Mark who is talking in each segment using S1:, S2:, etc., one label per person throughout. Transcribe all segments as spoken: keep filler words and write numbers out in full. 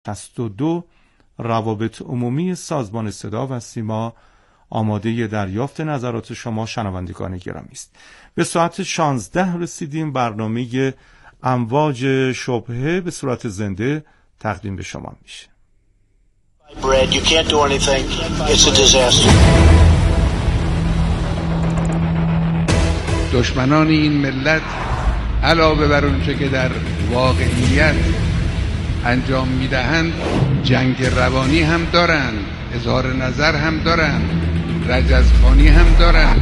S1: شصت و دو روابط عمومی سازمان صدا و سیما آماده دریافت نظرات شما شنوندگان گرامی است. به ساعت شانزده رسیدیم. برنامه امواج شبهه به صورت زنده تقدیم به شما میشه.
S2: You can't do anything. It's a disaster.
S3: دشمنان این ملت علاوه بر اونچه که در واقعیت انجام میدهند جنگ روانی هم دارند، اظهار نظر هم دارند، رجزخوانی هم دارند.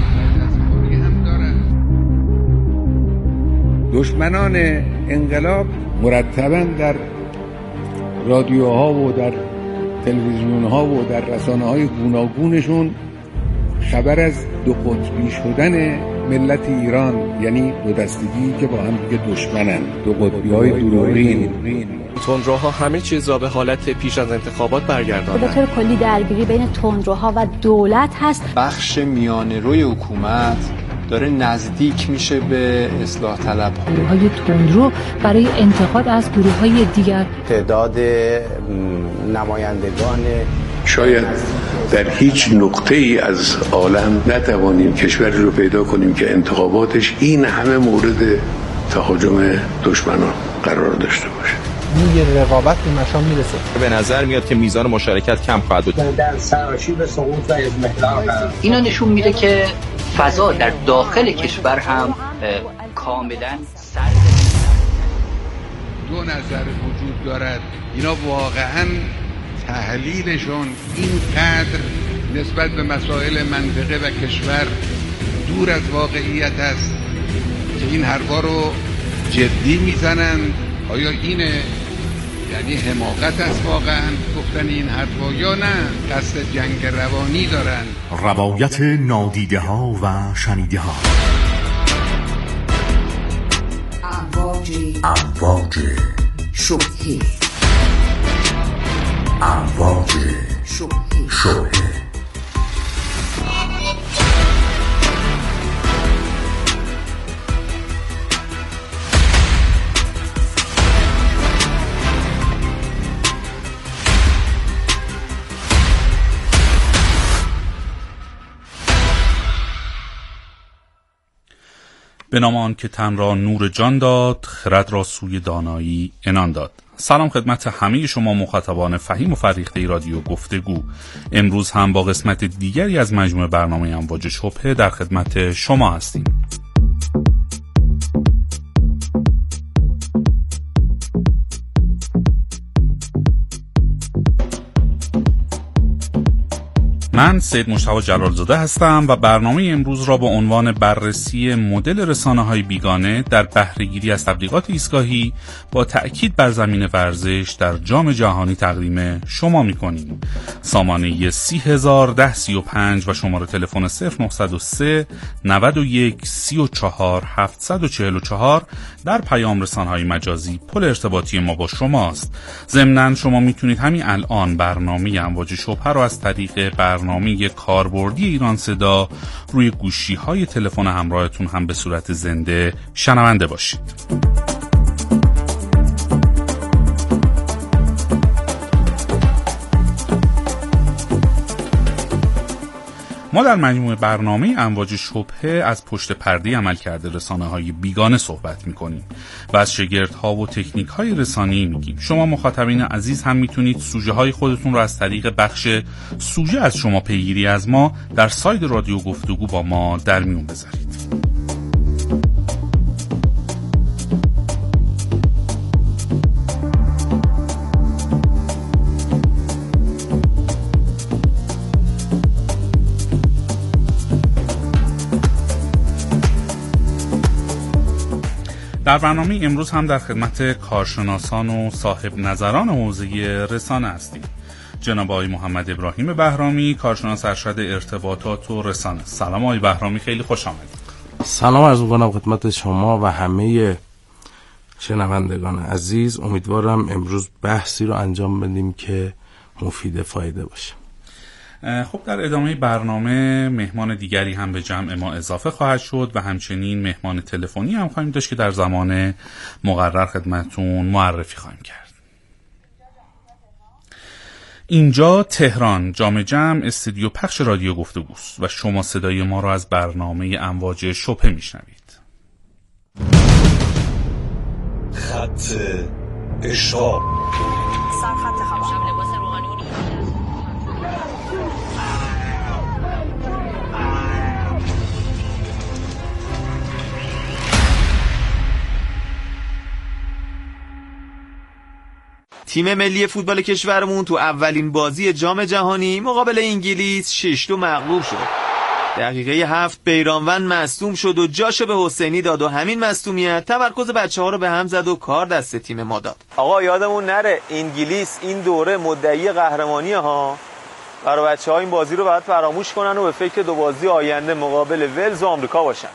S3: دشمنان انقلاب مرتباً در رادیوها و در تلویزیونها و در رسانه‌های گوناگونشون خبر از دو قطبی شدن ملت ایران، یعنی دو دستگی که با هم دیگه دشمنن، دو قطبی‌های دروغین.
S4: تندروها همه چیز را به حالت پیش از انتخابات برگرداندند.
S5: به طور کلی درگیری بین تندروها و دولت هست.
S6: بخش میانه روی حکومت داره نزدیک میشه به اصلاح طلب.
S7: گروه‌های تندرو برای انتقاد از گروه‌های دیگر.
S8: تعداد نمایندگان
S3: شاید در هیچ نقطه ای از عالم نتوانیم کشوری رو پیدا کنیم که انتخاباتش این همه مورد تهاجم دشمنان قرار داشته باشه.
S9: یه رقابت به مشام میرسه.
S4: به نظر میاد که میزان مشارکت کم خواهد بود.
S9: در سراشیب سقوط و اضمحلال
S10: اینا نشون میده که فضا در داخل کشور هم کاملا سرد.
S3: دو نظر وجود دارد. اینا واقعاً تحلیلشون اینقدر نسبت به مسائل منطقه و کشور دور از واقعیت است که این حرفا رو جدی میزنند. آیا اینه یعنی حماقت است واقعا گفتن این حرفا یا نه قصد جنگ روانی دارن؟
S11: روایت نادیده ها و شنیده ها.
S12: امواج
S11: امواج
S12: شبهه
S11: امواج
S12: شبهه
S11: شبهه
S13: به نام آن که تن را نور جان داد، خرد را سوی دانایی عنان داد. سلام خدمت همه شما مخاطبان فهیم و فریخته رادیو گفتگو. امروز هم با قسمت دیگری از مجموعه برنامه امواج شبهه در خدمت شما هستیم. من سید مجتبی جلالزاده هستم و برنامه امروز را با عنوان بررسی مدل رسانه‌های بیگانه در بهره‌گیری از تبلیغات ایستگاهی با تأکید بر زمین ورزش در جام جهانی تقدیم شما می‌کنیم. سامانه سی هزار ده سی و پنج و شماره تلفن صفر نه صفر سه نود و یک سی و چهار هفتصد و چهل و چهار در پیام رسانه‌های مجازی پل ارتباطی ما با شماست. ضمناً شما میتونید همین الان برنامه امواج شبهه را از طریق برنامه کاربردی ایران صدا روی گوشی‌های تلفن همراهتون هم به صورت زنده شنونده باشید. ما در مجموعه برنامه امواج شبهه از پشت پرده عملکرد رسانه‌های بیگانه صحبت می‌کنیم و از شگردها و تکنیک‌های رسانه‌ای میگیم. شما مخاطبین عزیز هم میتونید سوژه‌های خودتون رو از طریق بخش سوژه از شما پیگیری از ما در سایت رادیو گفتگو با ما در میون بذارید. در برنامه امروز هم در خدمت کارشناسان و صاحب نظران حوزه رسانه هستیم. جناب آقای محمد ابراهیم بهرامی، کارشناس ارشد ارتباطات و رسانه. سلام آقای بهرامی، خیلی خوش آمدید.
S14: سلام عرض می‌کنم خدمت شما و همه شنوندگان عزیز. امیدوارم امروز بحثی رو انجام بدیم که مفید فایده باشه.
S13: خب در ادامه برنامه مهمان دیگری هم به جمع ما اضافه خواهد شد و همچنین مهمان تلفنی هم خواهیم داشت که در زمان مقرر خدمتون معرفی خواهیم کرد. اینجا تهران، جام جم، استودیو پخش رادیو گفتگوست و شما صدای ما را از برنامه امواج شبهه میشنوید.
S8: خط اشتاب
S15: سرخط خبر لباس روغنی
S16: تیم ملی فوتبال کشورمون تو اولین بازی جام جهانی مقابل انگلیس شش دو مغلوب شد. دقیقه هفت بیرانوند مصدوم شد و جاشو به حسینی داد و همین مصدومیت تمرکز بچه‌ها رو به هم زد و کار دست تیم ما داد. آقا یادمون نره انگلیس این دوره مدعی قهرمانیه ها. برای بچه‌ها این بازی رو باید فراموش کنن و به فکر دو بازی آینده مقابل ولز و آمریکا باشن.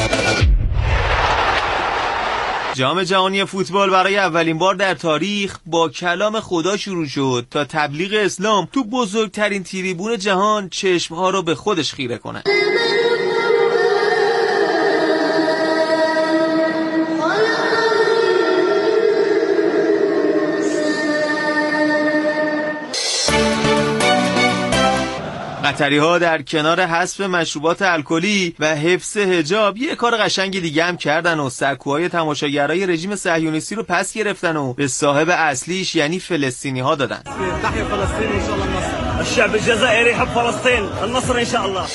S16: جام جهانی فوتبال برای اولین بار در تاریخ با کلام خدا شروع شد تا تبلیغ اسلام تو بزرگترین تریبون جهان چشمها رو به خودش خیره کنه. قطری ها در کنار حذف مشروبات الکلی و حفظ حجاب یه کار قشنگ دیگه هم کردن و سکوهای تماشاگرای رژیم صهیونیستی رو پس گرفتن و به صاحب اصلیش یعنی فلسطینی ها دادن.
S17: تحیه فلسطین ان شاء الله النصر. الشعب الجزائری يحب فلسطین. النصر ان شاء الله.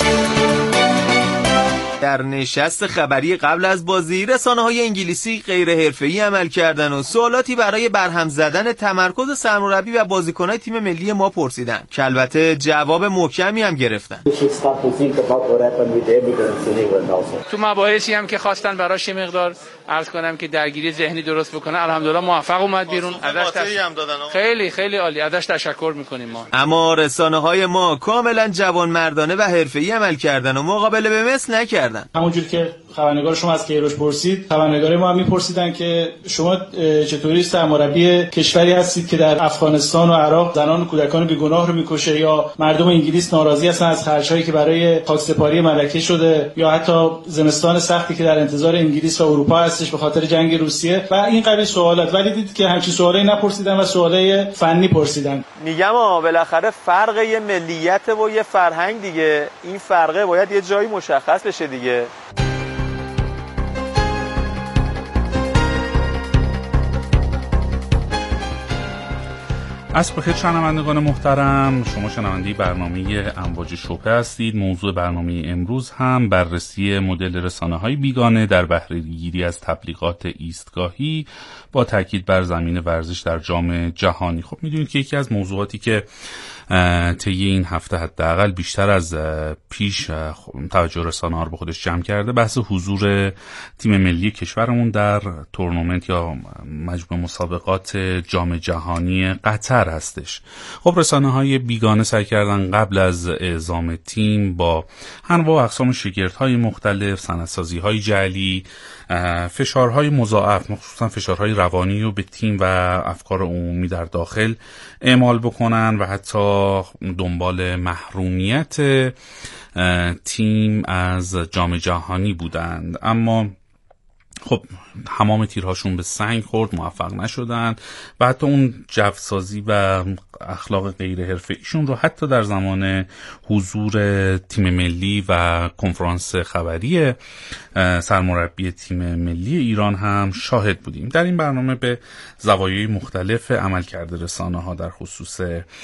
S16: در نشست خبری قبل از بازی رسانه‌های انگلیسی غیر حرفه‌ای عمل کردن و سوالاتی برای برهم زدن تمرکز سرمربی و بازیکن‌های تیم ملی ما پرسیدن که البته جواب محکمی هم گرفتن.
S18: تو مباحثی هم که خواستن براش مقدار عرض کنم که درگیری ذهنی درست بکنه، الحمدلله موفق اومد بیرون. ازش تش... خیلی خیلی عالی، ازش تشکر می‌کنیم ما.
S16: اما رسانه‌های ما کاملا جوانمردانه و حرفه‌ای عمل کردن و مقابله به مثل نکردن.
S19: همونجور که خبرنگار شما از کیروش پرسید، خبرنگار ما هم میپرسیدن که شما چطوری سرمربی کشوری هستید که در افغانستان و عراق زنان و کودکان بیگناه رو میکشه، یا مردم انگلیس ناراضی هستن از خرجایی که برای خاکسپاری ملکه شده، یا حتی زمستان سختی که در انتظار انگلیس و اروپا هستش به خاطر جنگ روسیه و این قبیل سوالات. ولی دید که همچین سوالایی نپرسیدن و سوالای فنی پرسیدن.
S16: میگم آ بالاخره فرق یه ملیت و یه فرهنگ دیگه، این فرقه باید یه جایی مشخص بشه دیگه.
S13: عصر بخیر شنوندگان محترم، شما شنونده برنامه امواج شبهه هستید. موضوع برنامه امروز هم بررسی مدل رسانه‌های بیگانه در بهره‌گیری از تبلیغات ایستگاهی با تاکید بر زمین ورزش در جام جهانی. خب میدونید که یکی از موضوعاتی که طی این هفته حداقل بیشتر از پیش توجه رسانه‌ها رو به خودش جمع کرده بحث حضور تیم ملی کشورمون در تورنمنت یا مجموعه مسابقات جام جهانی قطر هستش. خب رسانه‌های بیگانه سعی کردن قبل از اعزام تیم با انواع و اقسام شگردهای مختلف، سندسازی‌های جعلی، فشارهای مضاعف، مخصوصا فشارهای روانی رو به تیم و افکار عمومی در داخل اعمال بکنن و حتی دنبال محرومیت تیم از جام جهانی بودند. اما خب تمام تیرهاشون به سنگ خورد، موفق نشدن و حتی اون جوسازی و اخلاق غیر حرفه‌ایشون رو حتی در زمان حضور تیم ملی و کنفرانس خبری سرمربی تیم ملی ایران هم شاهد بودیم. در این برنامه به زوایای مختلف عملکرد رسانه‌ها در خصوص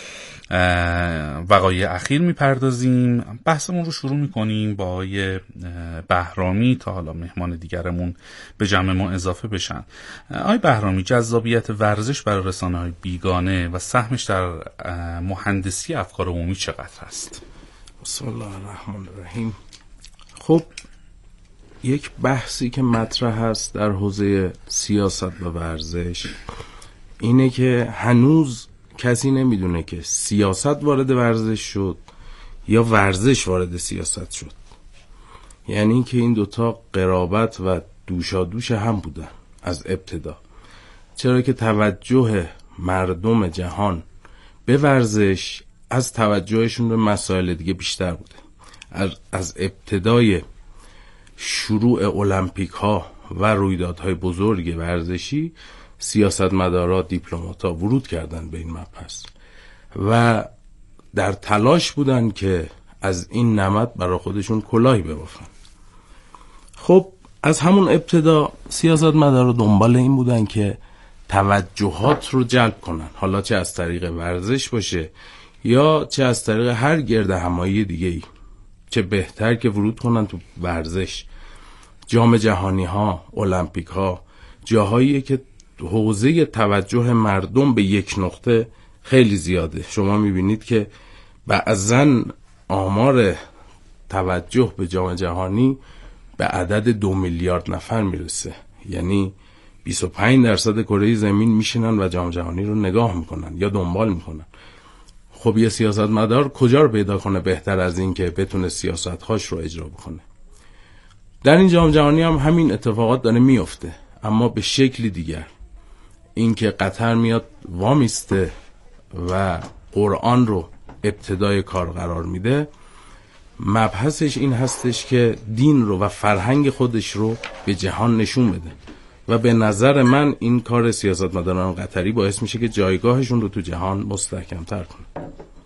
S13: وقایع اخیر میپردازیم. بحثمون رو شروع میکنیم با آقای بهرامی تا حالا مهمان دیگرمون به جمع ما اضافه بشن. آقای بهرامی، جذابیت ورزش برای رسانه‌های بیگانه و سهمش در مهندسی افکار عمومی چقدر است؟
S14: بسم الله الرحمن الرحیم. خب یک بحثی که مطرح هست در حوزه سیاست و ورزش اینه که هنوز کسی نمیدونه که سیاست وارد ورزش شد یا ورزش وارد سیاست شد. یعنی که این دوتا قرابت و دوشادوش هم بودن از ابتدا، چرا که توجه مردم جهان به ورزش از توجهشون به مسائل دیگه بیشتر بوده. از ابتدای شروع المپیک ها و رویدادهای بزرگ ورزشی سیاستمدارا، دیپلمات‌ها ورود کردن به این مبحث و در تلاش بودن که از این نمد برای خودشون کلاهی ببافن. خب از همون ابتدا سیاستمدارا دنبال این بودن که توجهات رو جلب کنن، حالا چه از طریق ورزش باشه یا چه از طریق هر گرد همایی دیگه ای. چه بهتر که ورود کنن تو ورزش، جام جهانی ها، المپیک ها، جاهایی که حوزه توجه مردم به یک نقطه خیلی زیاده. شما میبینید که بعضاً آمار توجه به جام جهانی به عدد دو میلیارد نفر میرسه، یعنی بیست و پنج درصد کره زمین میشینن و جام جهانی رو نگاه میکنن یا دنبال میکنن. خب یه سیاستمدار کجا رو پیدا کنه بهتر از این که بتونه سیاست‌هاش رو اجرا بکنه؟ در این جام جهانی هم همین اتفاقات داره میفته، اما به شکلی دیگر. این که قطر میاد وامیسته و قرآن رو ابتدای کار قرار میده، مبحثش این هستش که دین رو و فرهنگ خودش رو به جهان نشون بده و به نظر من این کار سیاستمداران قطری باعث میشه که جایگاهشون رو تو جهان مستحکم‌تر کنه.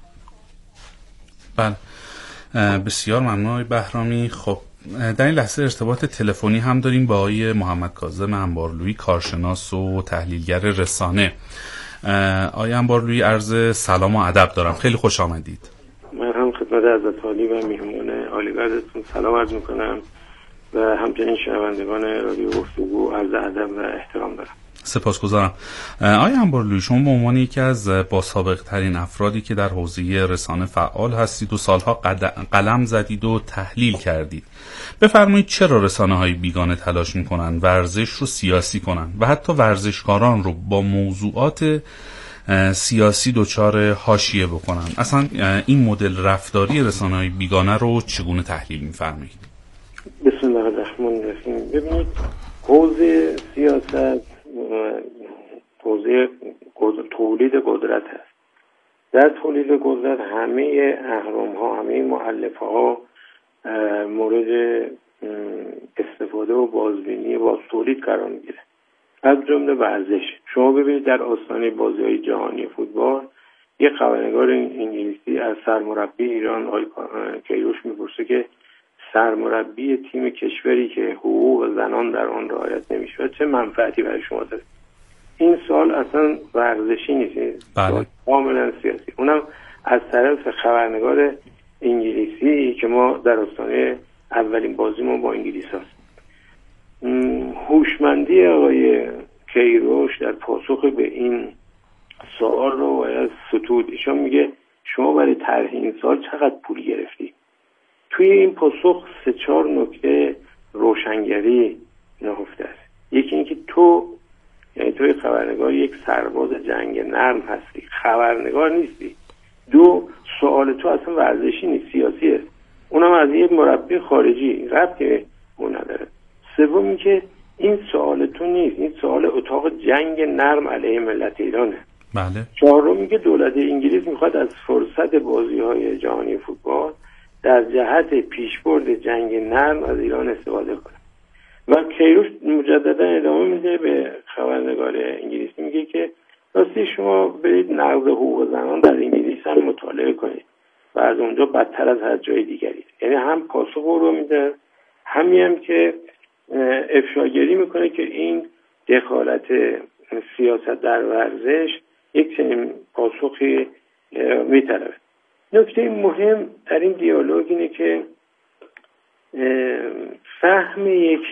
S13: بله، بسیار ممنون آقای بهرامی. خب در این لحظه ارتباط تلفنی هم داریم با آقای محمد کاظم انبارلویی، کارشناس و تحلیلگر رسانه. آقای انبارلویی، عرض سلام و ادب دارم، خیلی خوش آمدید.
S20: من هم خدمت حضرت عالی و میهمان عالی‌قدرتون سلام عرض میکنم و همچنین شنوندگان رادیو گفتگو عرض ادب و احترام دارم.
S13: سپاسگزارم. آقای انبارلویی، شما به عنوان یکی از با سابقه ترین افرادی که در حوزه رسانه فعال هستید و سالها قلم زدید و تحلیل کردید، بفرمایید چرا رسانه‌های بیگانه تلاش میکنن ورزش رو سیاسی کنن و حتی ورزشکاران رو با موضوعات سیاسی دچار حاشیه بکنن؟ اصلا این مدل رفتاری رسانه‌های بیگانه رو چگونه تحلیل می‌فرمایید؟
S20: بسم الله الرحمن الرحیم. ببینید، حوزه سیاست حوزه تولید قدرت هست. در تولید قدرت همه اهرم‌ها، همه مؤلفه‌ها مورد استفاده و بازبینی باز تولید قرار میگیره، از جمله ورزش. شما ببینید در آستانه بازی‌های جهانی فوتبال یک خبرنگار انگلیسی از سرمربی ایران آقای کیروش میپرسه که سرمربی تیم کشوری که حقوق زنان در آن رعایت نمیشه چه منفعتی برای شما داره؟ این سوال اصلا ورزشی نیست،
S13: بله.
S20: کاملا سیاسی، اونم از طرف خبرنگار انگلیسی که ما در آستانه اولین بازیمون با انگلیس هست. هوشمندی آقای کیروش در پاسخ به این سوال رو باید ستود. ایشان میگه شما برای طرح این سال چقدر پول گرفتی؟ توی این پاسخ سه چهار نکته روشنگری نهفته است. یکی اینکه تو، یعنی توی خبرنگار، یک سرباز جنگ نرم هستی، خبرنگار نیستی. دو، سوال تو اصلا ورزشی نیست، سیاسی است، اونم از یک مربی خارجی، ربطی اون نداره. سوم اینکه این سوال تو نیست، این سوال اتاق جنگ نرم علیه ملت ایرانه.
S13: بله.
S20: چهارم میگه دولت انگلیس میخواد از فرصت بازی‌های جهانی فوتبال در جهت پیشبرد جنگ نرم از ایران استفاده کنه. و کیروش مجددا ادامه میده به خبرنگار انگلیسی، میگه که راستی شما برید نقض حقوق زنان در انگلیس هم مطالعه کنید و از اونجا بدتر از هر جای دیگری. یعنی هم پاسخ رو میده، همین هم که افشاگری میکنه که این دخالت سیاست در ورزش یک چنین پاسخی میطلبه. نکته مهم در این دیالوگ اینه که فهم یک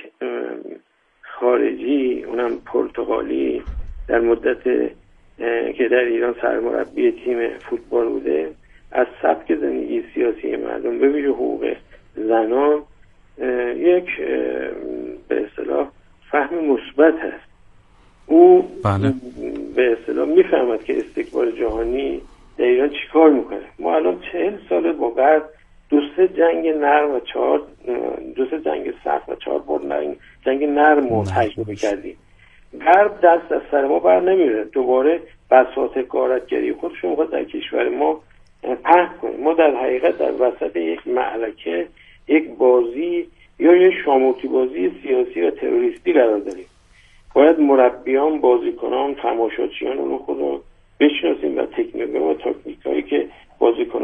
S20: خارجی، اونم پرتغالی، در مدت که در ایران سرمربی تیم فوتبال بوده، از سبک زندگی سیاسی مردم، به ویژه حقوق زنان، یک به اصطلاح فهم مثبت هست. او
S13: بله.
S20: به اصطلاح میفهمد که استکبار جهانی در ایران چیکار میکنه. ما الان چهل ساله با غرب دو سه جنگ نرم و چهار دو سه جنگ سخت و چهار بار جنگ نرم رو تجربه کردیم. غرب دست از سر ما بر نمیره، دوباره بساط غارتگری خودش رو میخواد در کشور ما پهن کنه. ما در حقیقت در وسط یک معرکه، یک بازی یا یک شاموتی بازی سیاسی و تروریستی قرار داریم. باید مربیان، بازیکنان، تماشاچیان اون خود رو بشناسیم و تکنیک و تاکتیک‌های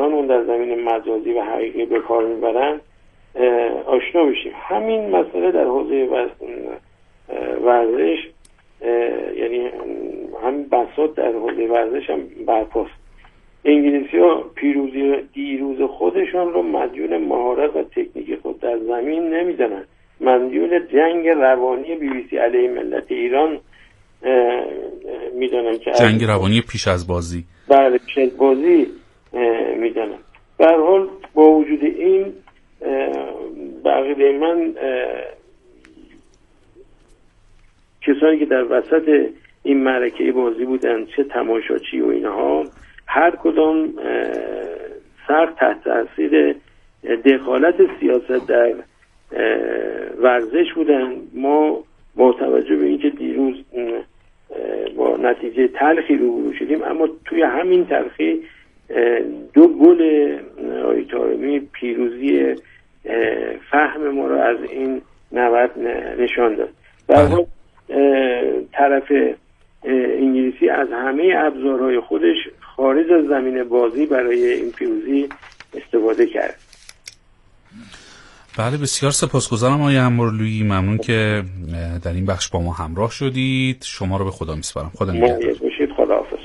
S20: زبانان در زمین مجازی و حقیقی به کار میبرن آشنا بشیم. همین مسئله در حوزه ورزش، یعنی همین بساط در حوزه ورزش هم برپاست. انگلیسی ها پیروزی دیروز خودشان رو مدیون مهارت و تکنیک خود در زمین نمیدونن، مدیون جنگ روانی بی بی سی علیه ملت ایران میدونن که
S13: جنگ روانی پیش از بازی.
S20: بله، پیش از بازی میدونن. به هر حال با وجود این بقیه من کسانی که در وسط این معرکه بازی بودن، چه تماشاچی و اینها، هر کدام سخت تحت تاثیر دخالت سیاست در ورزش بودن. ما با توجه به اینکه دیروز با نتیجه تلخی روبرو شدیم، اما توی همین تلخی دو گل آقای طارمی پیروزی فهم ما رو از این نبرد نشان داد. در واقع طرف انگلیسی از همه ابزارهای خودش خارج از زمین بازی برای این پیروزی استفاده کرد.
S13: بله، بسیار سپاسگزارم آقای انبارلویی، ممنون که در این بخش با ما همراه شدید. شما رو به خدا میسپارم. خدا نگهدار.
S20: خداحافظ.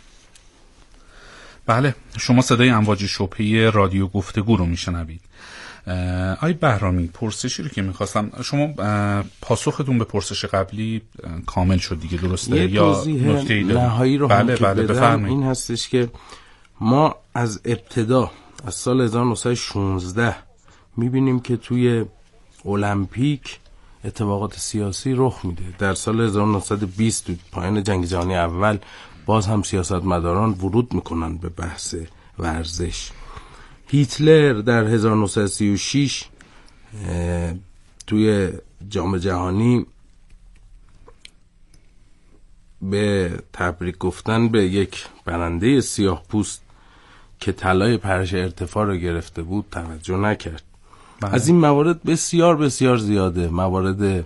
S13: بله، شما صدای امواج شبهه رادیو گفتگو رو میشنوید. آقای بهرامی، پرسشی رو که میخواستم، شما پاسختون به پرسش قبلی کامل شد دیگه، درسته؟
S14: یه
S13: یا
S14: توضیح نهایی رو
S13: بله
S14: هم
S13: بله
S14: که بدم این هستش که ما از ابتدا از سال هزار و نهصد و شانزده میبینیم که توی المپیک اتفاقات سیاسی رخ میده. در سال هزار و نهصد و بیست تو پایان جنگ جهانی اول باز هم سیاستمداران ورود میکنن به بحث ورزش. هیتلر در هزار و نهصد و سی و شش توی جام جهانی به تبریک گفتن به یک برنده سیاه پوست که طلای پرش ارتفاع رو گرفته بود توجه نکرد. بله. از این موارد بسیار بسیار زیاده، موارد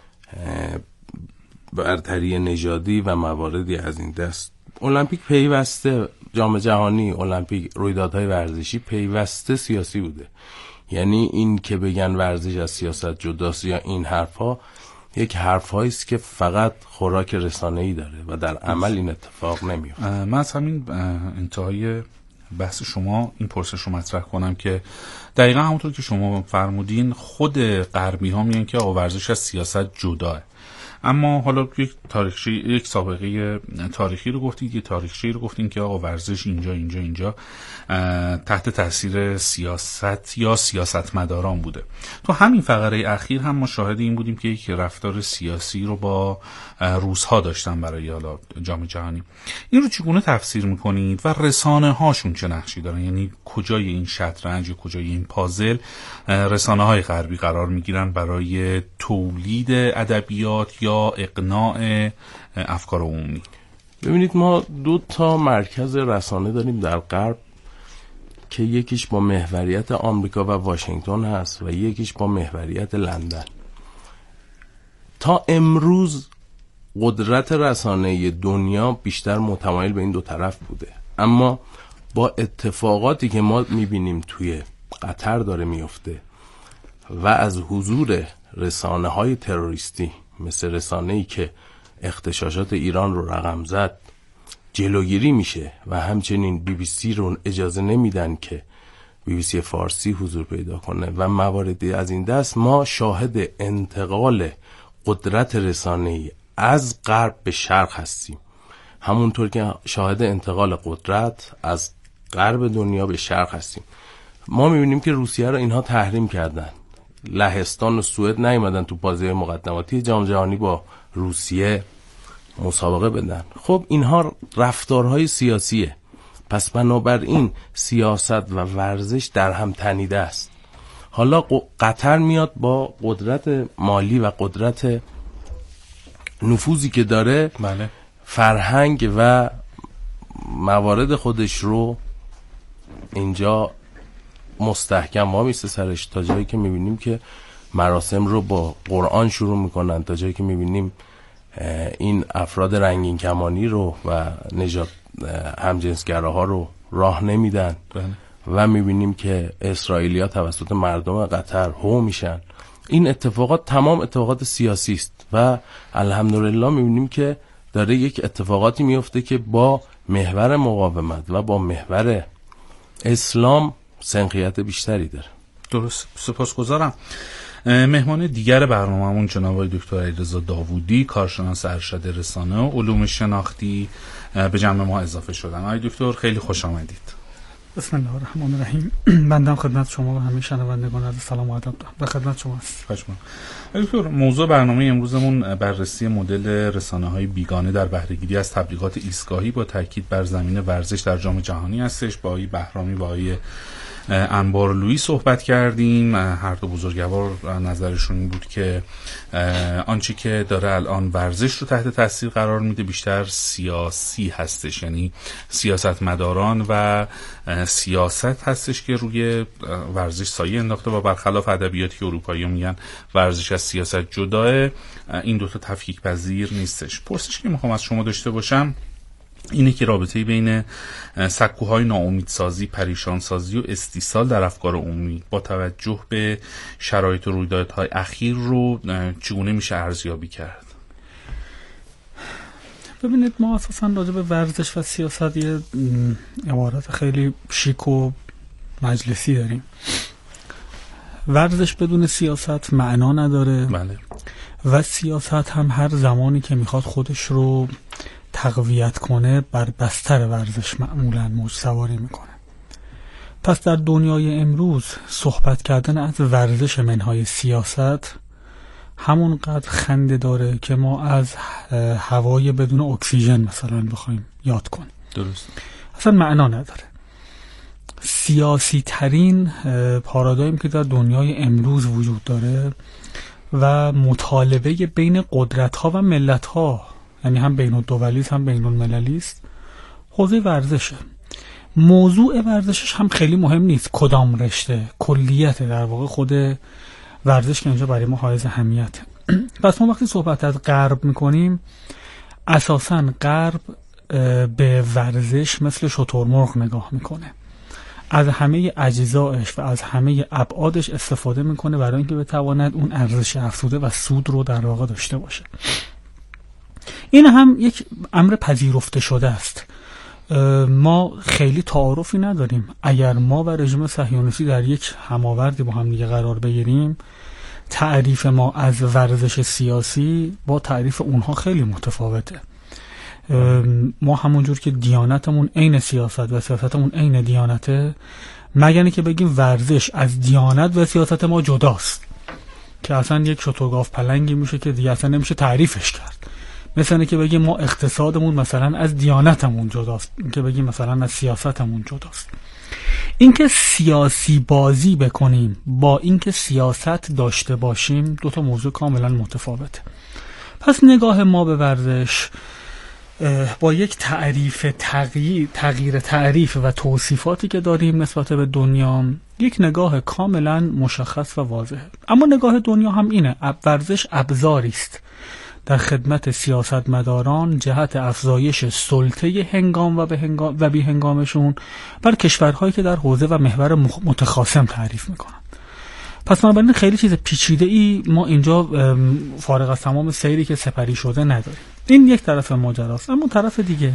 S14: برتری نژادی و مواردی از این دست. المپیک پیوسته، جام جهانی، المپیک، رویدادهای ورزشی پیوسته سیاسی بوده. یعنی این که بگن ورزش از سیاست جداست یا این حرفا، یک حرفایی است که فقط خوراک رسانه‌ای داره و در عمل این اتفاق نمیفته.
S13: من از همین انتهای بحث شما این پرسش رو مطرح کنم که دقیقا همونطور که شما فرمودین، خود غربی ها میگن که ورزش از سیاست جداه. اما حالا یک تاریخچه، یک سابقه تاریخی رو گفتید، یک تاریخچه رو گفتین که آقا ورزش اینجا اینجا اینجا تحت تاثیر سیاست یا سیاستمداران بوده. تو همین فقره اخیر هم ما شاهد این بودیم که یک رفتار سیاسی رو با روس‌ها داشتن برای حالا جام جهانی. این رو چگونه تفسیر میکنید و رسانه هاشون چه نقشی دارن؟ یعنی کجای این شطرنج و کجای این پازل رسانه های غربی قرار میگیرن برای تولید ادبیات یا اقناع افکار عمومی؟
S14: ببینید، ما دو تا مرکز رسانه داریم در غرب که یکیش با محوریت آمریکا و واشنگتن هست و یکیش با محوریت لندن. تا امروز قدرت رسانه دنیا بیشتر متمایل به این دو طرف بوده، اما با اتفاقاتی که ما میبینیم توی قطر داره میفته و از حضور رسانه های تروریستی مثل رسانه‌ای که اغتشاشات ایران رو رقم زد جلوگیری میشه و همچنین بی بی سی رو اجازه نمیدن که بی بی سی فارسی حضور پیدا کنه و مواردی از این دست، ما شاهد انتقال قدرت رسانه‌ای از غرب به شرق هستیم، همونطور که شاهد انتقال قدرت از غرب دنیا به شرق هستیم. ما میبینیم که روسیه رو اینها تحریم کردن، لهستان و سوئد نیومدن تو بازی مقدماتی جام جهانی با روسیه مسابقه بدن. خب اینها رفتارهای سیاسیه، پس بنابراین سیاست و ورزش در هم تنیده است. حالا قطر میاد با قدرت مالی و قدرت نفوذی که داره،
S13: بله،
S14: فرهنگ و موارد خودش رو اینجا مستحکم وامیسته سرش، تا جایی که میبینیم که مراسم رو با قرآن شروع میکنن، تا جایی که میبینیم این افراد رنگین کمانی رو و نژاد همجنسگراها رو راه نمیدن و میبینیم که اسرائیلیا توسط مردم قطر هو میشن. این اتفاقات تمام اتفاقات سیاسی است و الحمدلله میبینیم که داره یک اتفاقاتی میفته که با محور مقاومت و با محور اسلام سنخیت بیشتری داره.
S13: درست، سپاسگزارم. مهمان دیگر برنامه‌مون جناب آقای دکتر علیرضا داوودی، کارشناس ارشد رسانه و علوم شناختی، به جمع ما اضافه شدن. آقای دکتر خیلی خوش آمدید.
S21: بسم الله الرحمن الرحیم. بنده خدمت شما و همه شنوندگان عزیز سلام و ادب دارم. به خدمت شما هستم.
S13: خوشم. دکتر، موضوع برنامه امروزمون بررسی مدل رسانه‌های بیگانه در بهره‌گیری از تبلیغات ایستگاهی با تاکید بر زمین ورزش در جام جهانی هستش. با آقای بهرامی و آقای انبارلویی صحبت کردیم. هر دو بزرگوار نظرشون این بود که آنچه که داره الان ورزش رو تحت تاثیر قرار میده بیشتر سیاسی هستش، یعنی سیاستمداران و سیاست هستش که روی ورزش سایه انداخته و برخلاف ادبیاتی که اروپایی‌ها میگن ورزش از سیاست جداه، این دوتا تفکیک پذیر نیستش. پرسشی که میخوام از شما داشته باشم اینه که رابطه بین سکوهای ناامیدسازی، پریشانسازی و استیصال در افکار عمومی با توجه به شرایط و رویدادهای اخیر رو چگونه میشه ارزیابی کرد؟
S21: ببینید، ما اساساً راجع به ورزش و سیاست یه عبارت خیلی شیک و مجلسی داریم. ورزش بدون سیاست معنا نداره.
S13: بله.
S21: و سیاست هم هر زمانی که میخواد خودش رو تقویت کنه بر بستر ورزش معمولاً موج سواری میکنه. پس در دنیای امروز صحبت کردن از ورزش منهای سیاست همونقدر خنده داره که ما از هوای بدون اکسیژن مثلا بخوایم یاد کنیم.
S13: درست.
S21: اصلا معنا نداره. سیاسی ترین پارادایم که در دنیای امروز وجود داره و مطالبه بین قدرت ها و ملت ها، یعنی هم بین الدولی است هم بین المللی است، حوزه ورزشه. موضوع ورزشش هم خیلی مهم نیست کدام رشته، کلیت در واقع خود ورزش که اینجا برای ما حائز اهمیته. پس ما وقتی صحبت از غرب میکنیم اساساً غرب به ورزش مثل شترمرغ نگاه میکنه، از همه اجزایش و از همه ابعادش استفاده میکنه برای اینکه بتواند اون ارزش افزوده و سود رو در واقع داشته باشه. این هم یک امر پذیرفته شده است. ما خیلی تعارفی نداریم. اگر ما و رژیم صهیونیستی در یک هماوردی با هم دیگه قرار بگیریم، تعریف ما از ورزش سیاسی با تعریف اونها خیلی متفاوته. ما همونجور که دیانتمون عین سیاست و سیاستمون عین دیانته، مگر اینکه بگیم ورزش از دیانت و سیاست ما جداست، که اصلا یک شترگاف پلنگی میشه که دیگه اصلا نمیشه تعریفش کرد. مثلا که بگیم ما اقتصادمون مثلا از دیانتمون جداست، اینکه بگیم مثلا از سیاستمون جداست. اینکه سیاسی بازی بکنیم با اینکه سیاست داشته باشیم دو تا موضوع کاملا متفاوته. پس نگاه ما به ورزش با یک تعریف تغییر تغییر تعریف و توصیفاتی که داریم نسبت به دنیا، یک نگاه کاملا مشخص و واضحه. اما نگاه دنیا هم اینه، ورزش ابزاری است در خدمت سیاستمداران جهت افزایش سلطه هنگام و به هنگام و بی هنگامشون بر کشورهایی که در حوزه و محور متخاصم تعریف میکنن. پس بنابراین خیلی چیز پیچیده ای ما اینجا فارغ از تمام سیری که سپری شده نداریم. این یک طرف ماجراست. اما طرف دیگه،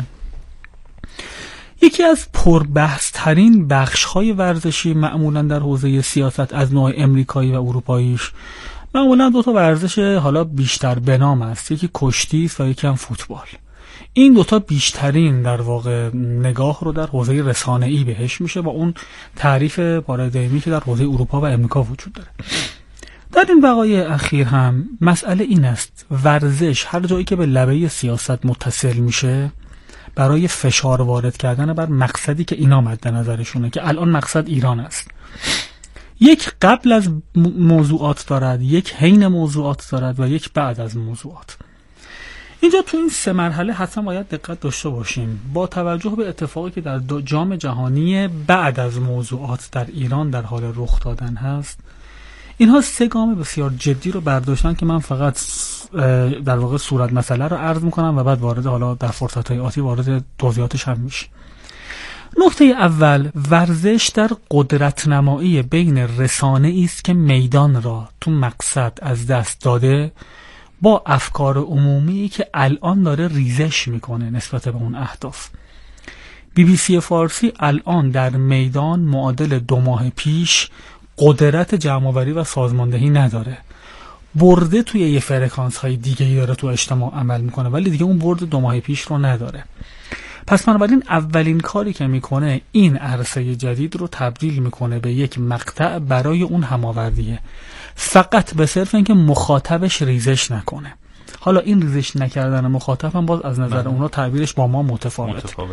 S21: یکی از پربحث ترین بخش های ورزشی معمولا در حوزه سیاست از نوع امریکایی و اروپاییش معمولا دو تا ورزش حالا بیشتر به نام است، یکی کشتی است و یکی هم فوتبال. این دوتا بیشترین در واقع نگاه رو در حوزه رسانه‌ای بهش میشه و اون تعریف پارادایمی که در حوزه اروپا و امریکا وجود داره. در این وقایع اخیر هم مسئله این است، ورزش هر جایی که به لبه سیاست متصل میشه برای فشار وارد کردن بر مقصدی که اینا مد نظرشونه، که الان مقصد ایران است، یک قبل از موضوعات دارد، یک حین موضوعات دارد و یک بعد از موضوعات. اینجا تو این سه مرحله حتما باید دقت داشته باشیم با توجه به اتفاقی که در جام جهانی بعد از موضوعات در ایران در حال رخ دادن هست. اینها سه گام بسیار جدی رو برداشتن که من فقط در واقع صورت مسئله رو عرض میکنم و بعد وارد حالا در فرصت‌های آتی وارد توضیحاتش هم میشه. نکته اول، ورزش در قدرت نمایی بین رسانه‌ای است که میدان را تو مقصد از دست داده با افکار عمومی که الان داره ریزش میکنه نسبت به اون اهداف. بی بی سی فارسی الان در میدان معادل دو ماه پیش قدرت جمع‌آوری و سازماندهی نداره. برده توی یه فرکانس های دیگه‌ای داره تو اجتماع عمل میکنه، ولی دیگه اون برد دو ماه پیش رو نداره. پس بنابراین اولین کاری که میکنه این عرصه جدید رو تبدیل میکنه به یک مقطع برای اون هماوردیه، فقط به صرف اینکه مخاطبش ریزش نکنه. حالا این ریزش نکردن مخاطب هم باز از نظر اونا تعبیرش با ما متفاوته. متفاوت.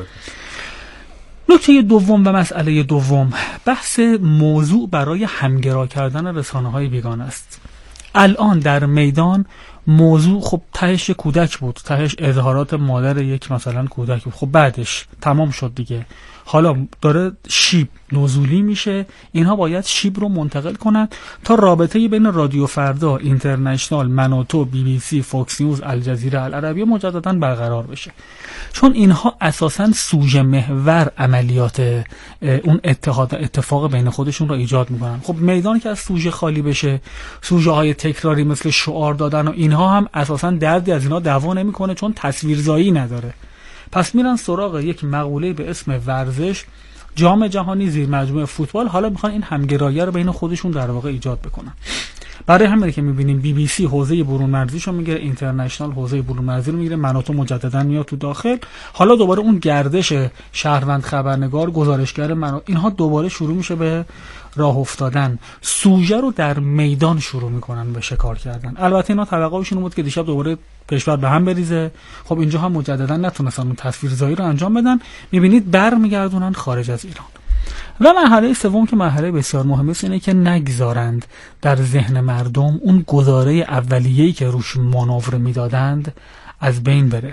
S21: نکته دوم و مسئله دوم، بحث موضوع برای همگرا کردن رسانه‌های بیگانه است. الان در میدان موضوع خب تهش کودک بود، تهش اظهارات مادر یک مثلا کودک بود، خب بعدش تمام شد دیگه. حالا داره شیب نزولی میشه، اینها باید شیب رو منتقل کنن تا رابطه بین رادیو فردا، اینترنشنال، منوتو، بی بی سی، فوکس نیوز، الجزیره، العربیه مجددا برقرار بشه، چون اینها اساساً سوژه محور عملیات اون اتحاد اتفاق بین خودشون رو ایجاد میکنن. خب میدانی که از سوژه خالی بشه، سوژه های تکراری مثل شعار دادن و اینها هم اساساً دردی از اینا دعوا نمیکنه چون تصویرزایی نداره. پس میرن سراغ یک مقوله به اسم ورزش، جام جهانی، زیر مجموعه فوتبال. حالا میخوان این همگرایی رو بین خودشون در واقع ایجاد بکنن. برای همین که میبینیم بی بی سی حوزه برون مرزیشو میگیره، اینترنشنال حوزه برون مرزی رو میگیره، منوتو مجددا میاد تو داخل، حالا دوباره اون گردش شهروند، خبرنگار، گزارشگر منو، اینها دوباره شروع میشه به راه افتادن، سوژه رو در میدان شروع میکنن به شکار کردن. البته اینا توقعشون بود که دیشب دوباره کشور به هم بریزه. خب اینجا هم مجددا نتونستن اون تصویرزایی رو انجام بدن، میبینید برمیگردونن خارج از ایران. و مرحله سوم که مرحله بسیار مهمه است، اینه که نگذارند در ذهن مردم اون گزاره اولیه‌ای که روش مانور میدادند از بین بره.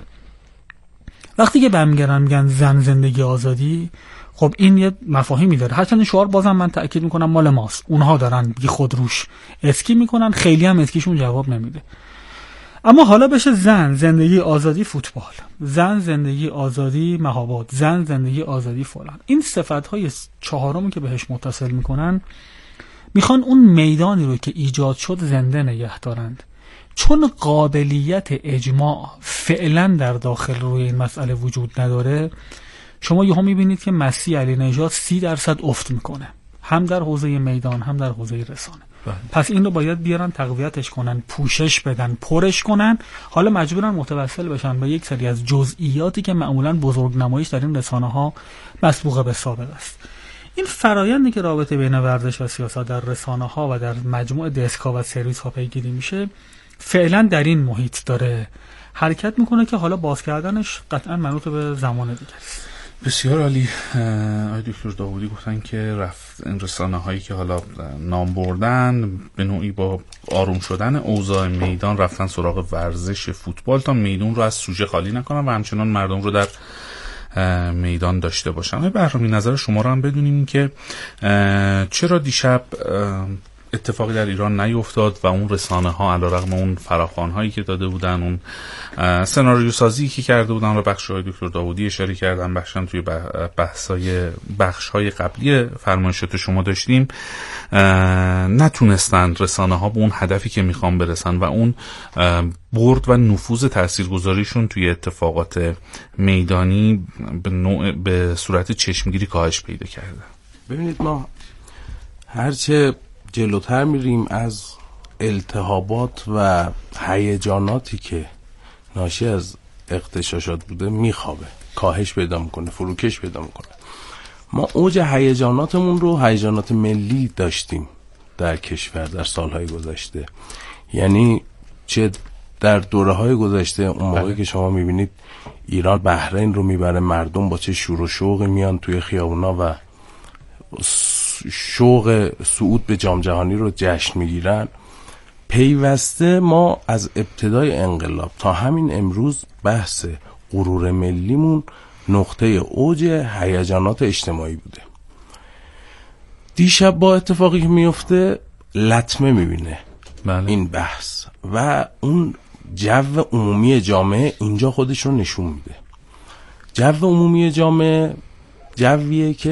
S21: وقتی که برمیگردن میگن زن، زندگی، آزادی، خب این یه مفاهیمی داره. هرچند شعار بازم من تأکید میکنم مال ماست، اونها دارن بی خود روش اسکی میکنن، خیلی هم اسکیشون جواب نمیده. اما حالا بشه زن، زندگی، آزادی، فوتبال، زن، زندگی، آزادی، مهاباد، زن، زندگی، آزادی، فلان. این صفت‌های چهارمی که بهش متصل میکنن میخوان اون میدانی رو که ایجاد شد زنده نگه دارند. چون قابلیت اجماع فعلا در داخل روی این مسئله وجود نداره، شما یهو میبینید که مسیح علی نژاد سی درصد افت میکنه، هم در حوزه میدان هم در حوزه رسانه. پس این رو باید بیارن تقویتش کنن، پوشش بدن، پرش کنن. حالا مجبورن متوسل بشن به یک سری از جزئیاتی که معمولا بزرگ نمایش در این رسانه ها مسبوق به سابق است. این فرایندی که رابطه بین ورزش و سیاست در رسانه ها و در مجموع دسک‌ها و سرویس ها پیگیری میشه، فعلا در این محیط داره حرکت میکنه که حالا باز کردنش قطعا منوط به زمان دیگه است.
S13: بسیار عالی. آقای دکتر داوودی گفتن که رفت این رسانه هایی که حالا نام بردن به نوعی با آروم شدن اوضاع میدان رفتن سراغ ورزش فوتبال تا میدان رو از سوژه خالی نکنن و همچنان مردم رو در میدان داشته باشن. آقای بهرامی، نظر شما رو هم بدونیم که چرا دیشب اتفاقی در ایران نیفتاد و اون رسانه ها علیرغم اون فراخوان هایی که داده بودن، اون سناریو سازی که کرده بودن، رو بخش های دکتر داوودی اشاره کردن، بخشم توی بحثای بخش های قبلی فرمایشات شما داشتیم، نتونستند رسانه ها به اون هدفی که میخوان برسن و اون برد و نفوذ تاثیرگذاریشون توی اتفاقات میدانی به نوع به صورت چشمگیری کاهش پیدا کرده.
S14: ببینید، ما هرچه جلوتر میریم از التهابات و هیجاناتی که ناشی از اغتشاشات بوده میخوابه، کاهش پیدا میکنه، فروکش پیدا میکنه. ما اوج هیجاناتمون رو هیجانات ملی داشتیم در کشور در سالهای گذشته، یعنی چه در دوره‌های گذشته، اون موقعی که شما میبینید ایران بحرین رو میبره، مردم با چه شور و شوقی میان توی خیابونا و شوق صعود به جام جهانی رو جشن میگیرن. پیوسته ما از ابتدای انقلاب تا همین امروز بحث غرور ملیمون نقطه اوج هیجانات اجتماعی بوده. دیشب با اتفاقی که میفته لطمه میبینه بله. این بحث و اون جو عمومی جامعه اینجا خودش رو نشون میده. جو عمومی جامعه جویه که